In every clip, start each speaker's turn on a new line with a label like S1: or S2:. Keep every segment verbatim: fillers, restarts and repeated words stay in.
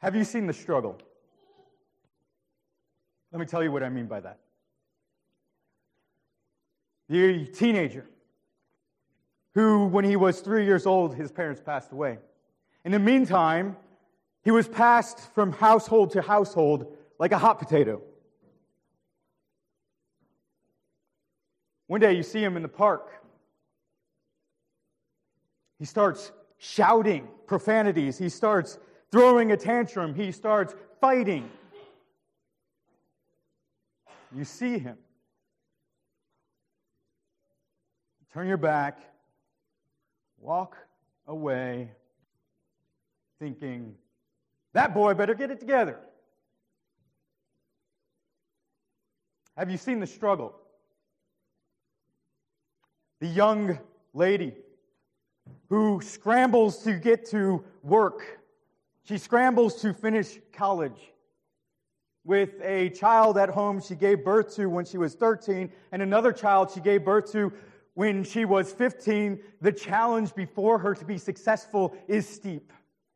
S1: Have you seen the struggle? Let me tell you what I mean by that. The teenager who, when he was three years old, his parents passed away. In the meantime, he was passed from household to household like a hot potato. One day you see him in the park. He starts shouting profanities. He starts throwing a tantrum. He starts fighting. You see him. Turn your back. Walk away thinking, that boy better get it together. Have you seen the struggle? The young lady who scrambles to get to work. She scrambles to finish college with a child at home she gave birth to when she was thirteen and another child she gave birth to when she was fifteen. The challenge before her to be successful is steep.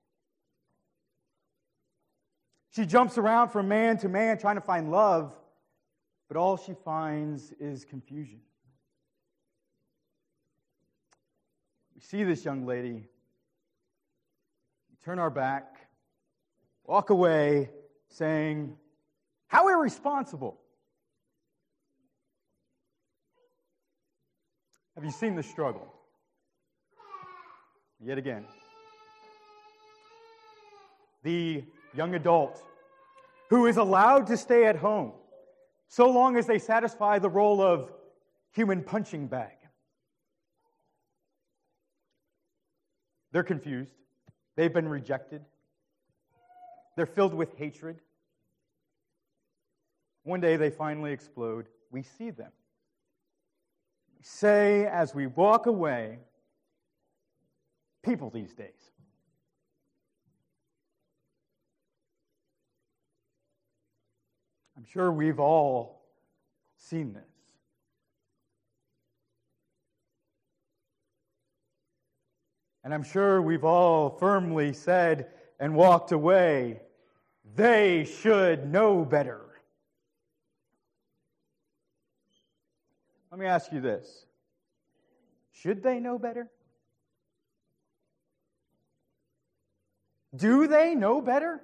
S1: She jumps around from man to man trying to find love, but all she finds is confusion. We see this young lady. We turn our back, walk away, saying, how irresponsible. Have you seen the struggle? Yet again. The young adult who is allowed to stay at home so long as they satisfy the role of human punching bag. They're confused. They've been rejected. They're filled with hatred. One day they finally explode. We see them. We say as we walk away, people these days. I'm sure we've all seen this. And I'm sure we've all firmly said and walked away, they should know better. Let me ask you this. Should they know better? Do they know better?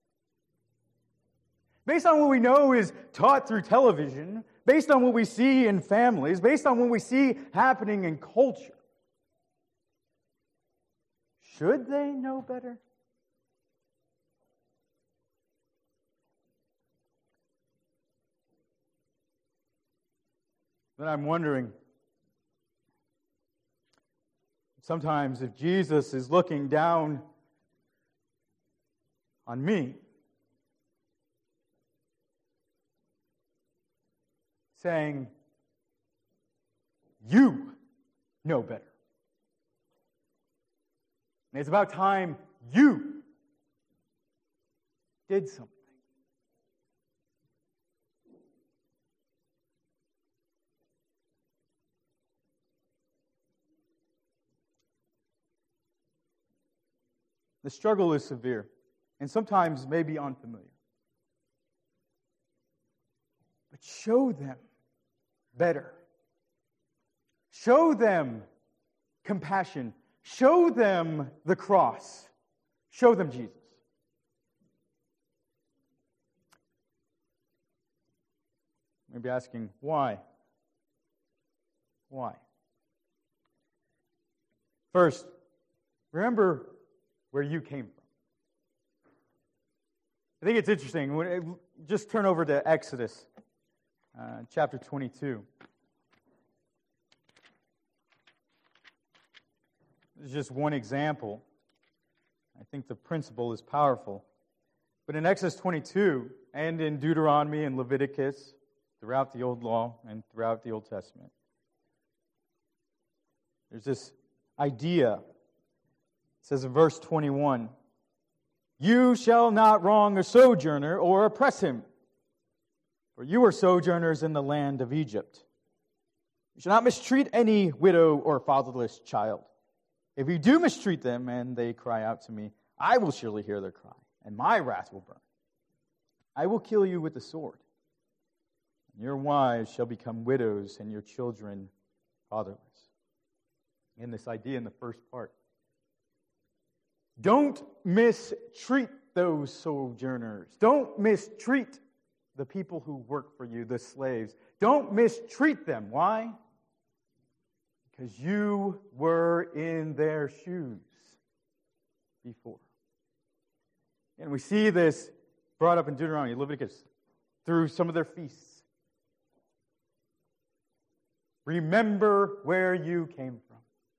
S1: Based on what we know is taught through television, based on what we see in families, based on what we see happening in culture, should they know better? Then I'm wondering, sometimes if Jesus is looking down on me, saying, you know better. And it's about time you did something. The struggle is severe, and sometimes maybe unfamiliar. But show them better. Show them compassion. Show them the cross. Show them Jesus. Maybe asking, why? Why? First, remember where you came from. I think it's interesting. When it, just turn over to Exodus uh, chapter twenty-two. This is just one example. I think the principle is powerful. But in Exodus twenty-two and in Deuteronomy and Leviticus, throughout the Old Law and throughout the Old Testament, there's this idea. It says in verse twenty-one, you shall not wrong a sojourner or oppress him, for you are sojourners in the land of Egypt. You shall not mistreat any widow or fatherless child. If you do mistreat them and they cry out to me, I will surely hear their cry, and my wrath will burn. I will kill you with the sword, and your wives shall become widows, and your children fatherless. In this idea in the first part. Don't mistreat those sojourners. Don't mistreat the people who work for you, the slaves. Don't mistreat them. Why? Because you were in their shoes before. And we see this brought up in Deuteronomy, Leviticus, through some of their feasts. Remember where you came from.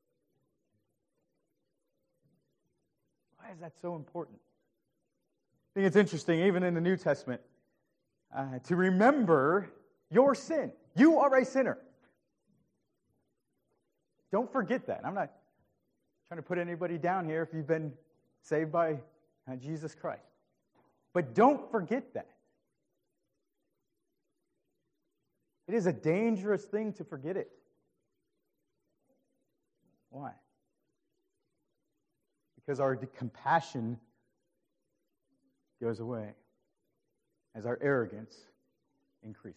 S1: Why is that so important? I think it's interesting, even in the New Testament, uh, to remember your sin. You are a sinner. Don't forget that. I'm not trying to put anybody down here if you've been saved by uh, Jesus Christ. But don't forget that. It is a dangerous thing to forget it. Why? Because our compassion goes away as our arrogance increases.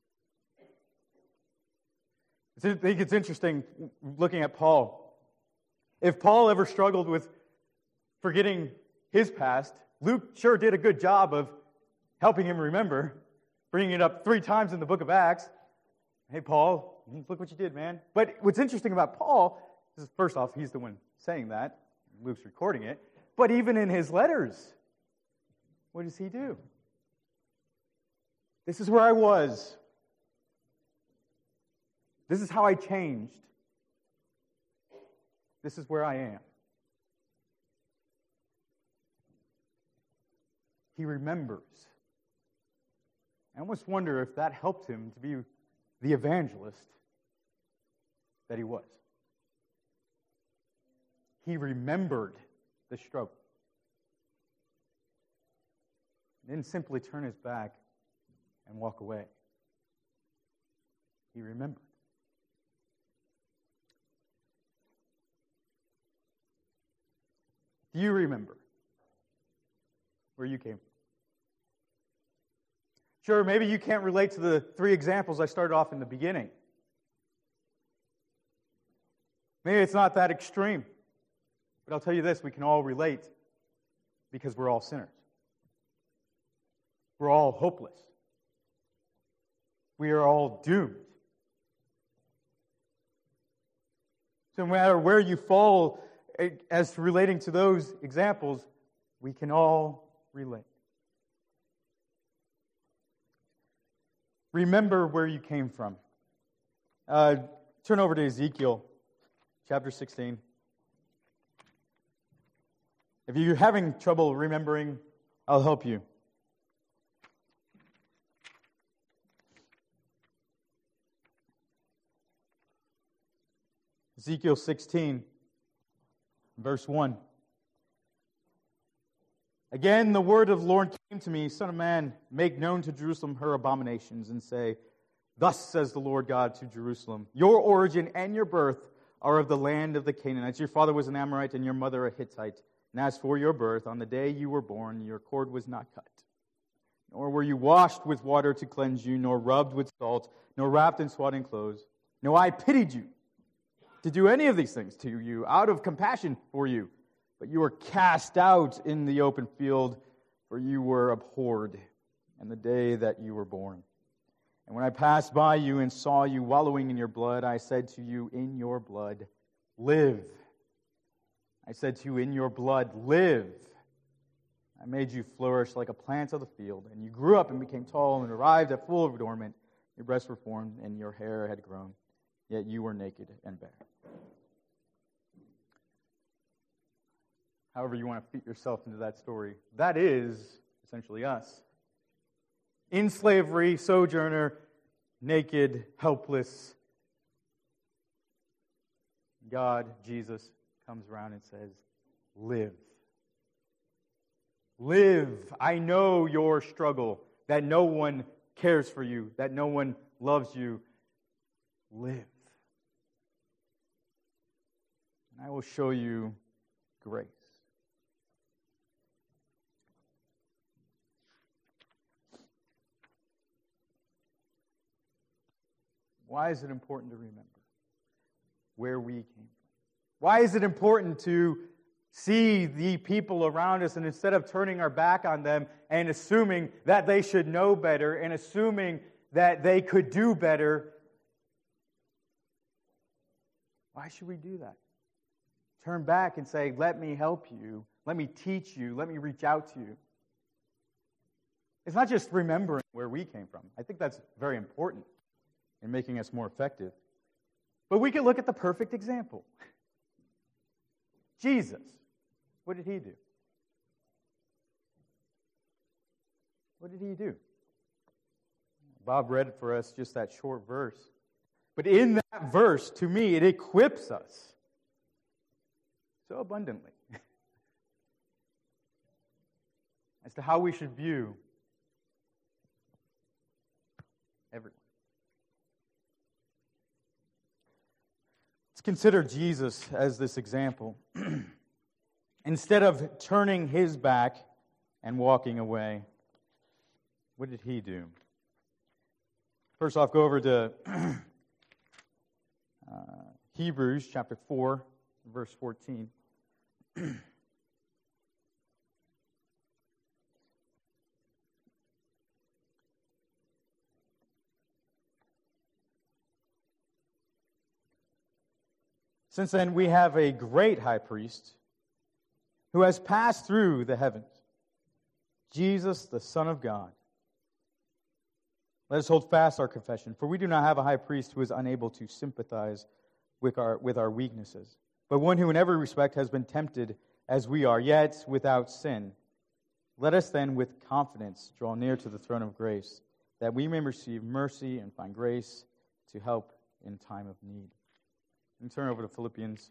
S1: I think it's interesting looking at Paul. If Paul ever struggled with forgetting his past, Luke sure did a good job of helping him remember, bringing it up three times in the book of Acts. Hey, Paul, look what you did, man. But what's interesting about Paul is, first off, he's the one saying that. Luke's recording it. But even in his letters, what does he do? This is where I was. This is how I changed. This is where I am. He remembers. I almost wonder if that helped him to be the evangelist that he was. He remembered the struggle. He didn't simply turn his back and walk away. He remembered. Do you remember where you came from? Sure, maybe you can't relate to the three examples I started off in the beginning. Maybe it's not that extreme. But I'll tell you this, we can all relate because we're all sinners. We're all hopeless. We are all doomed. So no matter where you fall as to relating to those examples, we can all relate. Remember where you came from. Uh, turn over to Ezekiel chapter sixteen. If you're having trouble remembering, I'll help you. Ezekiel sixteen, verse one. Again, the word of the Lord came to me, Son of man, make known to Jerusalem her abominations, and say, Thus says the Lord God to Jerusalem, Your origin and your birth are of the land of the Canaanites. Your father was an Amorite, and your mother a Hittite. And as for your birth, on the day you were born, your cord was not cut. Nor were you washed with water to cleanse you, nor rubbed with salt, nor wrapped in swaddling clothes. No, I pitied you to do any of these things to you out of compassion for you. But you were cast out in the open field, for you were abhorred in the day that you were born. And when I passed by you and saw you wallowing in your blood, I said to you, in your blood, live. I said to you, in your blood, live. I made you flourish like a plant of the field, and you grew up and became tall and arrived at full adornment. Your breasts were formed, and your hair had grown, yet you were naked and bare. However you want to fit yourself into that story, that is essentially us. In slavery, sojourner, naked, helpless. God, Jesus, comes around and says, live. Live. I know your struggle, that no one cares for you, that no one loves you. Live. And I will show you grace. Why is it important to remember where we came from? Why is it important to see the people around us, and instead of turning our back on them and assuming that they should know better and assuming that they could do better, why should we do that? Turn back and say, let me help you, let me teach you, let me reach out to you. It's not just remembering where we came from. I think that's very important in making us more effective. But we can look at the perfect example. Jesus. What did he do? What did he do? Bob read for us just that short verse. But in that verse, to me, it equips us so abundantly as to how we should view everyone. Let's consider Jesus as this example. Instead of turning his back and walking away, what did he do? First off, go over to uh, Hebrews chapter four, verse fourteen. Since then, we have a great high priest who has passed through the heavens, Jesus, the Son of God. Let us hold fast our confession, for we do not have a high priest who is unable to sympathize with our, with our weaknesses, but one who in every respect has been tempted as we are, yet without sin. Let us then with confidence draw near to the throne of grace, that we may receive mercy and find grace to help in time of need. And turn over to Philippians.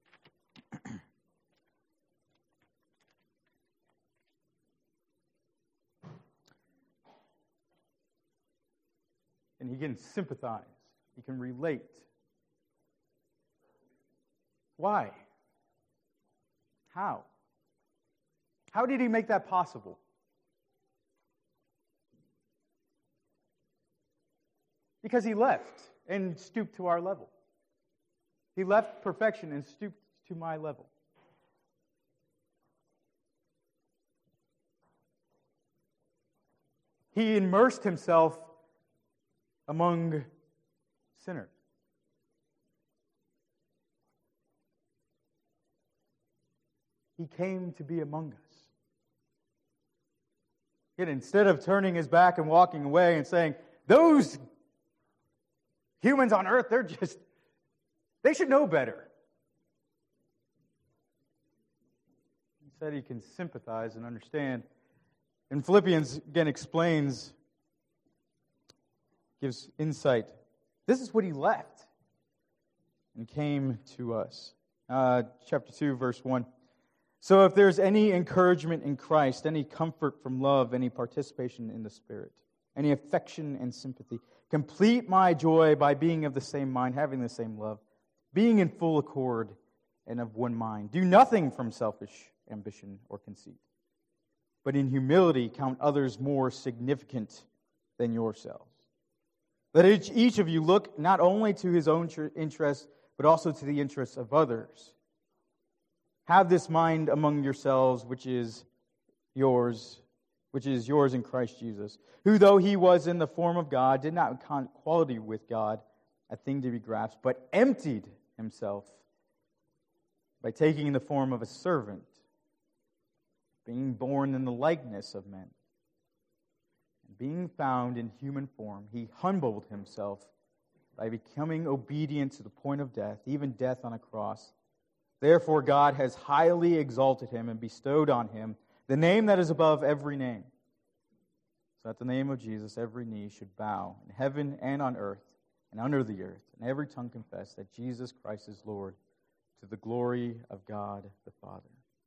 S1: And he can sympathize. He can relate. Why? How? How did he make that possible? Because he left and stooped to our level. He left perfection and stooped to my level. He immersed himself among sinners. He came to be among us. Yet instead of turning his back and walking away and saying, those humans on earth, they're just, they should know better. Instead, he can sympathize and understand. And Philippians, again, explains, gives insight. This is what he left and came to us. Uh, chapter two, verse one. So if there's any encouragement in Christ, any comfort from love, any participation in the Spirit, any affection and sympathy, complete my joy by being of the same mind, having the same love, being in full accord and of one mind. Do nothing from selfish ambition or conceit, but in humility count others more significant than yourselves. Let each, each of you look not only to his own interests, but also to the interests of others. Have this mind among yourselves, which is yours, which is yours in Christ Jesus, who, though he was in the form of God, did not count equality with God a thing to be grasped, but emptied himself by taking the form of a servant, being born in the likeness of men. Being found in human form, he humbled himself by becoming obedient to the point of death, even death on a cross. Therefore God has highly exalted him and bestowed on him the name that is above every name, so at the name of Jesus every knee should bow in heaven and on earth and under the earth, and every tongue confess that Jesus Christ is Lord, to the glory of God the Father.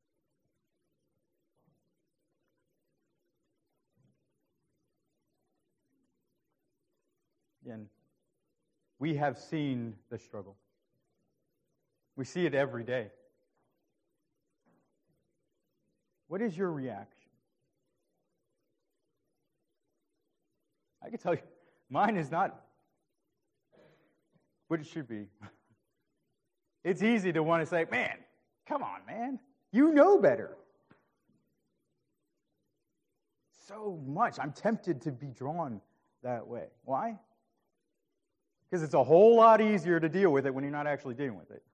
S1: Again, we have seen the struggle. We see it every day. What is your reaction? I can tell you, mine is not which it should be. It's easy to want to say, man, come on, man. You know better. So much. I'm tempted to be drawn that way. Why? Because it's a whole lot easier to deal with it when you're not actually dealing with it.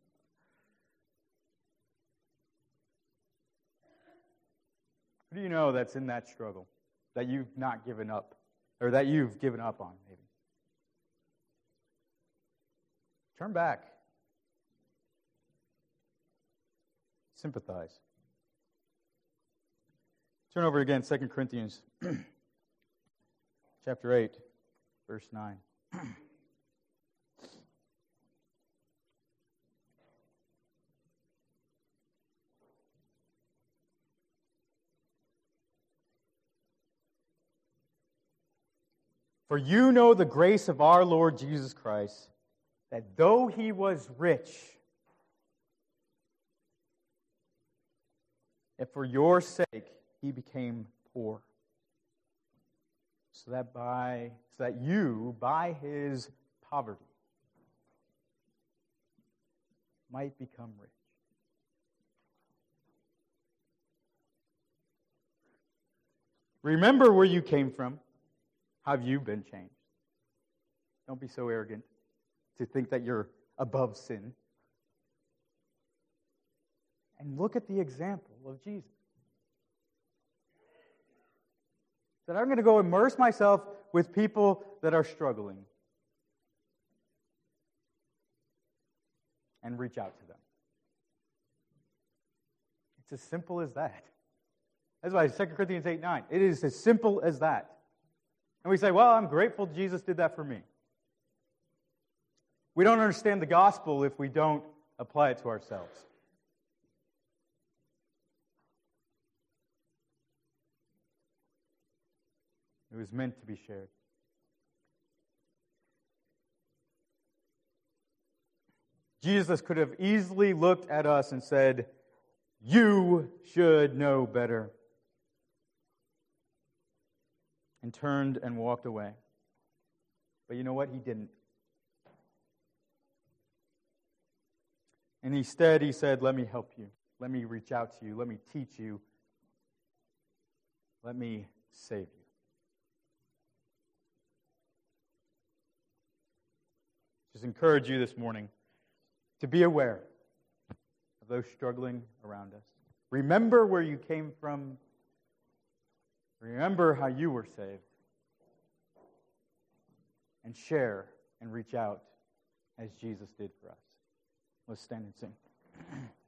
S1: Who do you know that's in that struggle, that you've not given up, or that you've given up on, maybe? Turn back. Sympathize. Turn over again, Second Corinthians chapter eight, verse nine. For you know the grace of our Lord Jesus Christ, that though he was rich, yet for your sake he became poor, so that by so that you, by his poverty, might become rich. Remember where you came from. How have you been changed? Don't be so arrogant to think that you're above sin. And look at the example of Jesus. That I'm going to go immerse myself with people that are struggling and reach out to them. It's as simple as that. That's why Second Corinthians eight nine. It is as simple as that. And we say, well, I'm grateful Jesus did that for me. We don't understand the gospel if we don't apply it to ourselves. It was meant to be shared. Jesus could have easily looked at us and said, you should know better, and turned and walked away. But you know what? He didn't. And instead, he said, let me help you. Let me reach out to you. Let me teach you. Let me save you. Just encourage you this morning to be aware of those struggling around us. Remember where you came from. Remember how you were saved. And share and reach out as Jesus did for us. Let's stand and sing.